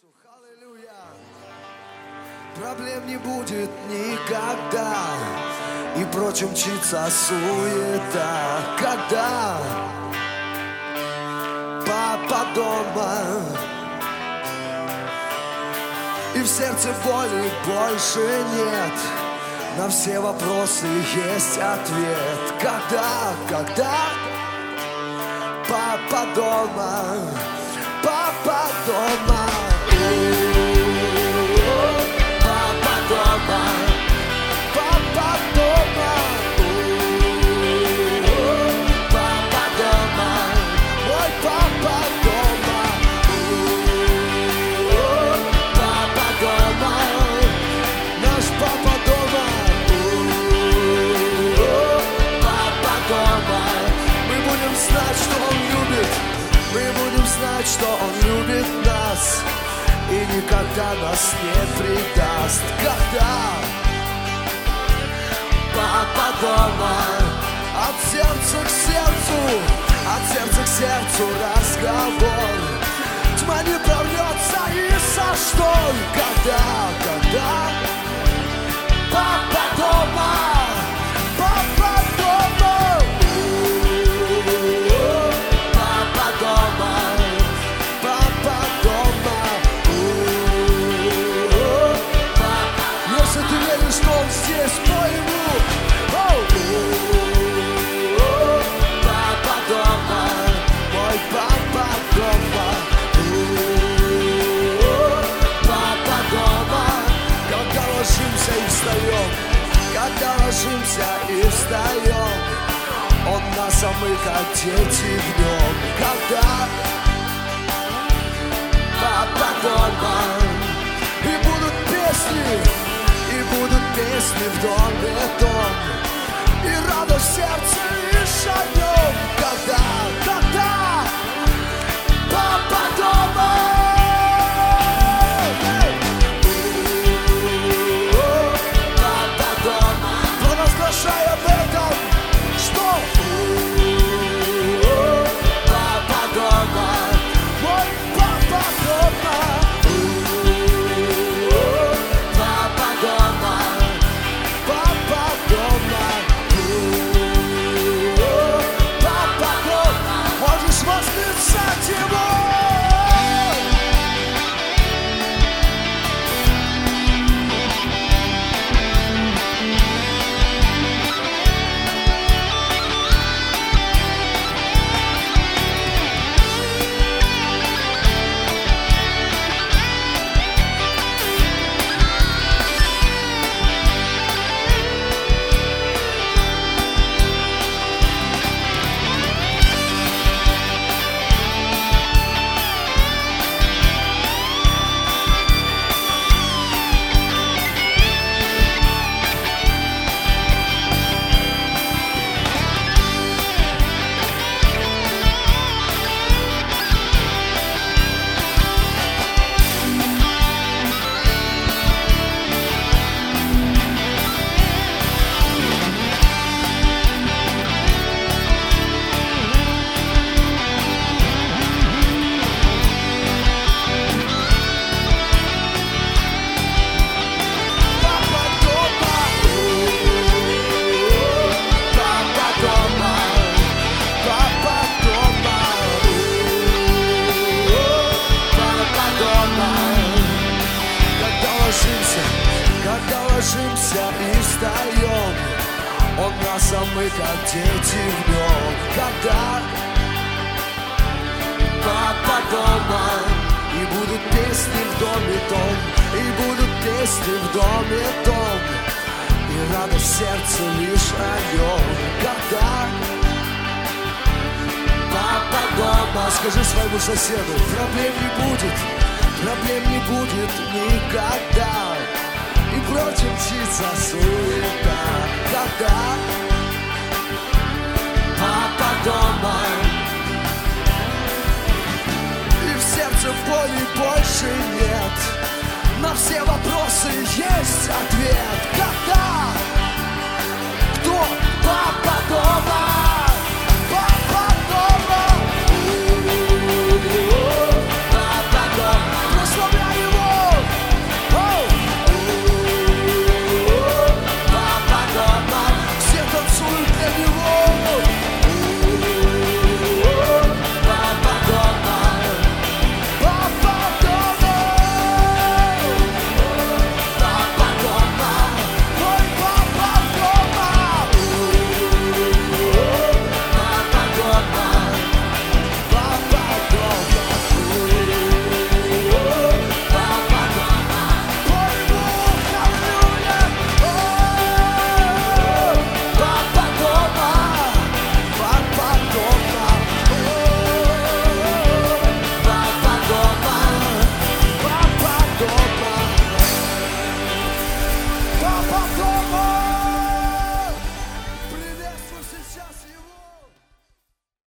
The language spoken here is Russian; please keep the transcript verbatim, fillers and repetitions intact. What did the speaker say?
Проблем не будет никогда, и прочь мчится суета, когда папа дома, и в сердце боли больше нет. На все вопросы есть ответ. Когда, когда папа дома, папа дома. Папа дома, папа дома, папа дома, мой папа дома, папа дома, наш папа дома, папа дома. Мы будем знать, что он любит, мы будем знать, что он любит нас и никогда нас не предаст. Когда папа дома, от сердца к сердцу, от сердца к сердцу разговор. Тьма не прорвется и со шторм. Когда, когда папа дома, папа дома, папа дома, папа дома. Если ты веришь, что он здесь, пой ему. Папа дома, мой папа дома, папа дома. Когда ложимся и встаем, когда ложимся и встаем, он нас, а мы как дети днем. Когда папа дома, и будут песни, и будут песни в доме том, и радость в сердце лишь о нем. Когда, когда папа дома, папа дома, провозглашай об этом, что папа дома, мой папа дома. Когда ложимся и встаем, он нас, а мы как дети в нем. Когда папа дома, и будут песни в доме том, и будут песни в доме том, и радость в сердце лишь о нем. Когда папа дома, скажи своему соседу, проблем не будет, проблем не будет никогда. И прочь мчится суета. Когда папа дома, и в сердце боли